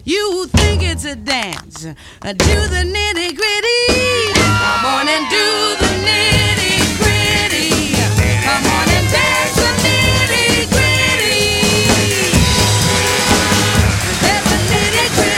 You think it's a dance? Do the nitty gritty. Come on and do the nitty